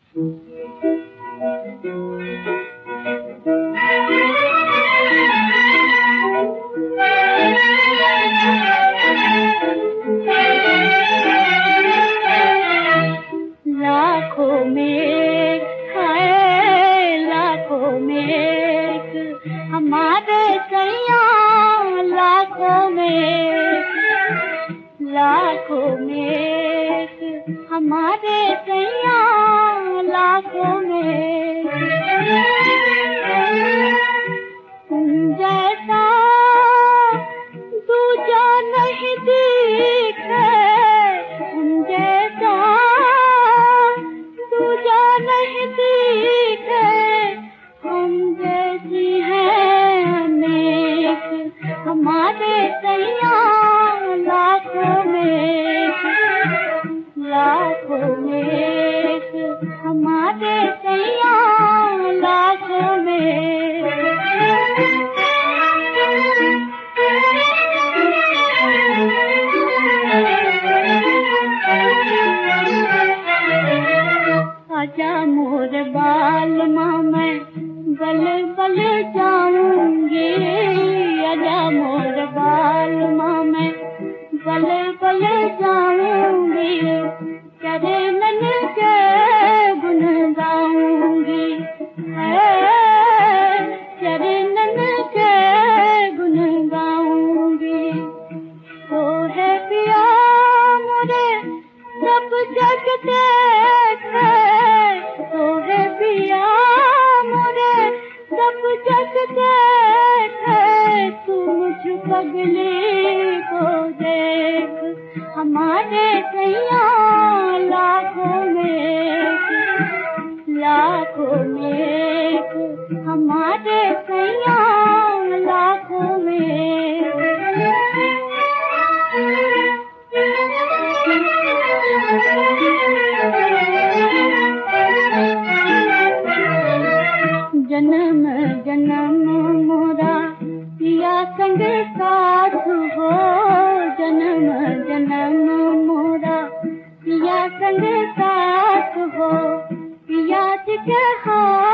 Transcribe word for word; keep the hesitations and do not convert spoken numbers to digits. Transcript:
लाखों में है, लाखों में हमारे सैया, लाखों में, लाखों में हमारे सैया, लाखों में तुम जैसा दूजा नहीं दिखे, तुम जैसा दूजा नहीं दिखे, हम जैसी हैं अनेक हमारे सैया, लाखों में, लाखों में हमारे सैया, लाखों में। आजा मोर बाल माँ मैं बल बल जाऊंगी, आजा मोर बाल माँ मैं बल बल जाऊंगी, चरणन के गुण गाऊंगी, है चरणन के गुण गाऊंगी। तो है पिया मोरे सब जग देखे, तो है पिया मोरे सब जग देखे, तू मुझ पगली को देख हमारे सैया, लाखों में, लाखों में हमारे सैया, लाखों में। जन्म जन्म मोरा पिया संग साथ हो, जन्म जन्म मोरा पिया संग साथ हो, पिया जी के हाथ